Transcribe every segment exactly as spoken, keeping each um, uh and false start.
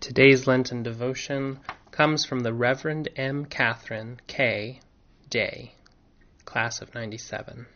Today's Lenten devotion comes from the Reverend M. Catherine K. Day, class of ninety-seven.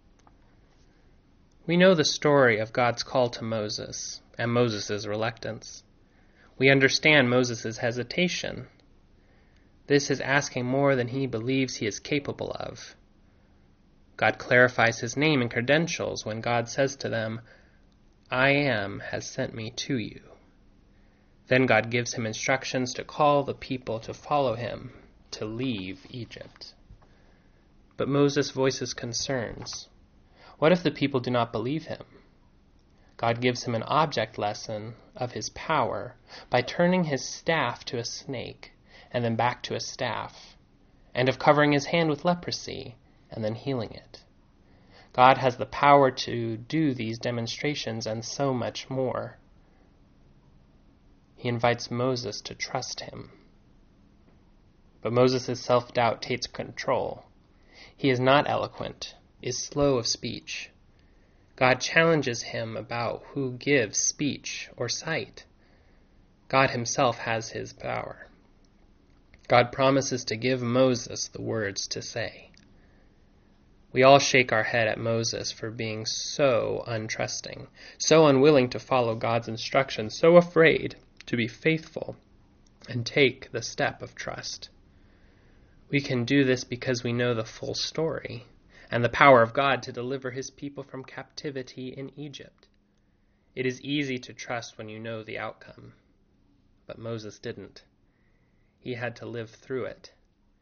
We know the story of God's call to Moses and Moses' reluctance. We understand Moses' hesitation. This is asking more than he believes he is capable of. God clarifies his name and credentials when God says to them, "I am has sent me to you." Then God gives him instructions to call the people to follow him, to leave Egypt. But Moses voices concerns. What if the people do not believe him? God gives him an object lesson of his power by turning his staff to a snake and then back to a staff, and of covering his hand with leprosy and then healing it. God has the power to do these demonstrations and so much more. He invites Moses to trust him. But Moses' self-doubt takes control. He is not eloquent, is slow of speech. God challenges him about who gives speech or sight. God himself has his power. God promises to give Moses the words to say. We all shake our head at Moses for being so untrusting, so unwilling to follow God's instructions, so afraid to be faithful and take the step of trust. We can do this because we know the full story and the power of God to deliver his people from captivity in Egypt. It is easy to trust when you know the outcome, but Moses didn't. He had to live through it.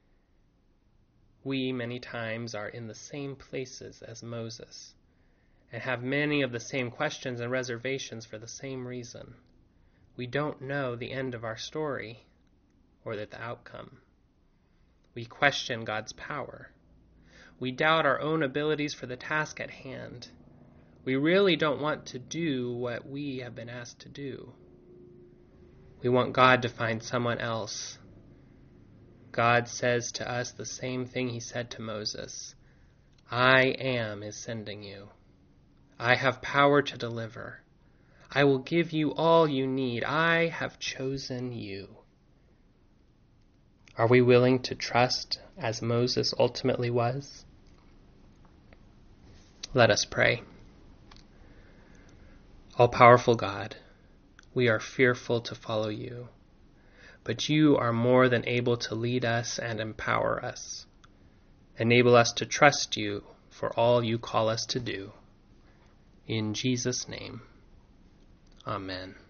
We many times are in the same places as Moses and have many of the same questions and reservations for the same reason. We don't know the end of our story or the outcome. We question God's power. We doubt our own abilities for the task at hand. We really don't want to do what we have been asked to do. We want God to find someone else. God says to us the same thing he said to Moses. I am is sending you. I have power to deliver. I will give you all you need. I have chosen you. Are we willing to trust as Moses ultimately was? Let us pray. All-powerful God, we are fearful to follow you, but you are more than able to lead us and empower us. Enable us to trust you for all you call us to do. In Jesus' name, amen.